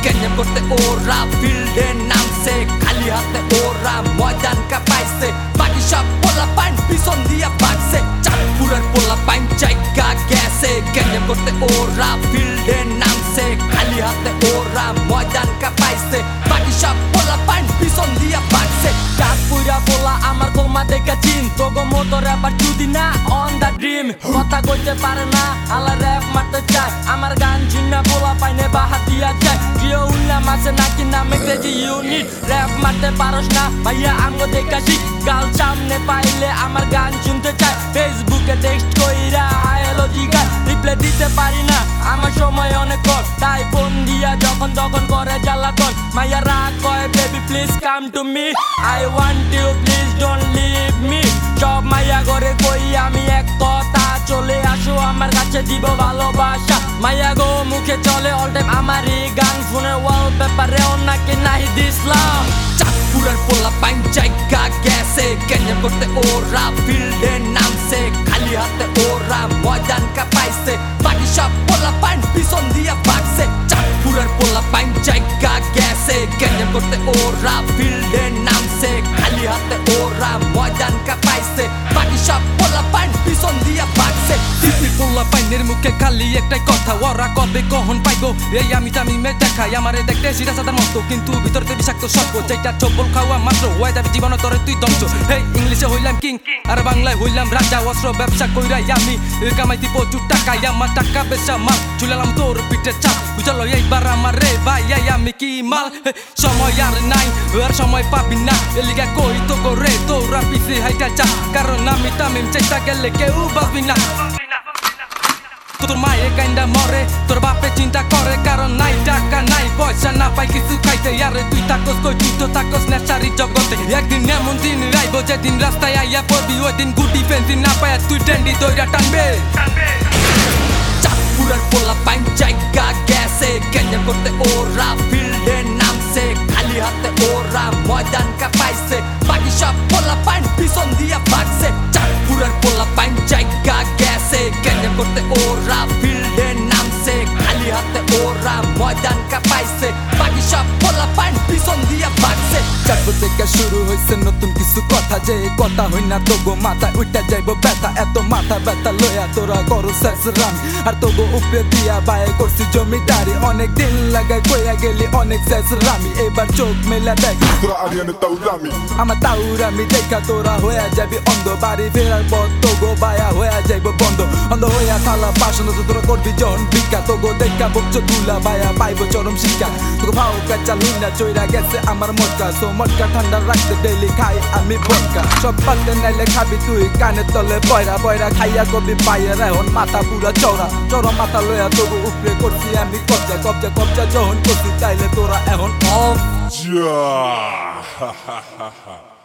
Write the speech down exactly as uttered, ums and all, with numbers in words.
গেঞ্জাম করতে ওরা ফিল্ডে নামছে, খালি হাতে ওরা ময়দান কাঁপাইছে, বাকি সব পোলা পাইন পিছন দিয়া ভাগছে, চাঁদপুরের পোলা পাইন জায়গা গেছে। গেঞ্জাম করতে ওরা ফিল্ডে নামছে, খালি হাতে ওরা ময়দান কাঁপাইছে, বাকি সব পোলা পাইন পিছন দিয়া ভাগছে। চাঁদপুরা পোলা আমার গোলমা দেখে চিন, তোগো মোটর আবার যদি না অন দা ড্রিম, কথা কইতে পারে না আলা র্যাপ মারতে চায়, আমার গান চিন্না পোলা পাইনে বাহা দিয়া যায়, প্রিয় উল্লাম আছে নাকি নামে ক্রেজি ইউনিট, র্যাপ মারতে পারস না ভাইয়া আমগো দেখা শিখ, গাল সামনে পাইলে আমার গান শুনতে চায়, ফেসবুকে টেক্সট কইরা হাই হ্যালো জিগায়, রিপ্লাই দিতে পারি না আমার সময় অনেক কম, তাই ফোন দিয়া যখন তখন করে জ্বালাতন, মাইয়া রাগ কয় baby please come to me, I want you please don't leave me, সব মাইয়া করে কই আমি এক কথা, চলে আসো আমার কাছে দিব ভালোবাসা, মাইয়া গো মুখে চলে অল টাইম আমারই গান, ফোনের ওয়ালপেপারেও নাকি নাই দিসলাম। চাঁদপুরের পোলা পাইন জায়গা গেছে, গেঞ্জাম করতে ওরা ফিল্ডে নামছে, খালি হাতে ওরা ময়দান কাঁপাইছে, বাকি সব পোলা পাইন পিছন দিয়া ভাগছে। চাঁদপুরের পোলা পাইন জায়গা গেছে, গেঞ্জাম করতে ওরা ফিল্ডে নামছে, খালি হাতে ওরা ময়দান কাঁপাইছে, বাকি সব পোলা পাইন পিছন দিয়া ভাগছে। দিদি পোলা পাইনের মুখে খালি একটাই কথা, ওরা কবে কখন পাইবো এই আমি তামিমে দেখাই, আমারে দেখতে সিরা সাদার মতো কিন্তু ভিতরতে বিষাক্ত সর্প, যেটা চপ্পল খাওয়া মাত্র হয়ে যাবে জীবন তোরে তুই ধ্বংস। এই ইংলিশে হইলাম কিং আর বাংলায় হইলাম রাজা, অস্ত্র ব্যবসা কইরাই আমি কামাইতি প্রচুর টাকা, আমার টাকা বেচা মাল চুলালাম তোর পিঠে চাপ, বুঝলো এইবার আমার রে ভাই আমি কি মাল, সময় আর নাই আর সময় পাবি না, এলিগা কই তো করে তোরা পিছে হাইটা যা, কারণ আমি তামিম চেষ্টা গেলে কেউ বাঁচবি না। তোর মায়ে কাইন্দা মরে, তোর বাপে চিন্তা করে, কারণ নাই টাকা নাই পয়সা না পাই কিছু খাইতে, আরে তুই থাকস কই তুই তো থাকস নেশারি জগতে, একদিন এমন দিন রাইব যেদিন রাস্তায় আইয়া পড়বি, ওই দিন গুটি ফেন্সি না পায়া তুই ট্রেন্ডি দইরা টানবে। চাঁদপুরের পোলা পাইন জায়গা গেছে, গেঞ্জাম করতে ওরা ফিল্ডে নামছে, খালি হাতে ওরা ময়দান কাঁপাইছে, বাকি সব পোলা পাইন পিছন দিয়া ভাগছে। চাঁদপুরের পোলা পাইন জায়গা গেছে, গেঞ্জাম করতে ওরা ফিল্ডে নামছে, খালি হাতে ওরা ময়দান কাঁপাইছে, বাকি সব পোলা পাইন পিছন দিয়া ভাগছে। চাঁদপুর থেকে শুরু হইছে নতুন কিছু কথা, যে কথা হই না তোগো মাথায় উঠা যাইব ব্যথা, এত মাথা ব্যথা লইয়া তোরা করো শেষরাম, আর তোগো উপরে দিয়া বায়ে করছি জমিদারি, অনেক দিন লাগাই কইয়া গেলি অনেক শেষরামি, এবার চোখ মেলা দেখ তোরা আরিয়ানে তাউরামি, আমার তাউরামি দেখা তোরা হইয়া যাবি অন্ধ, বাড়ি ফেরার পর তোগো বায়া হইয়া যাইব বন্ধ, অন্ধ হইয়া থালা বাসন তো তোরা করবি যখন ভিক্ষা, তোগো দেখা বকছ তুলা বায়া পাইব চরম শিক্ষা, তোকে ভাও কাঁচা লুইনা চইরা গেছে আমার মটকা, সো মটকা ঠান্ডা রাখতে ডেইলি খাই আমি ভটকা, সব পাতে নাইলে খাবি তুই কানের তলে বয়রা, বয়রা খাইয়া কবি পাইয়ের এখন মাথা পুরা চওড়া, চরম মাথা লইয়া তোগো উপরে করছি আমি কবজা, কবজা কবজা যখন করছি চাইলে তোরা এখন অফ। যা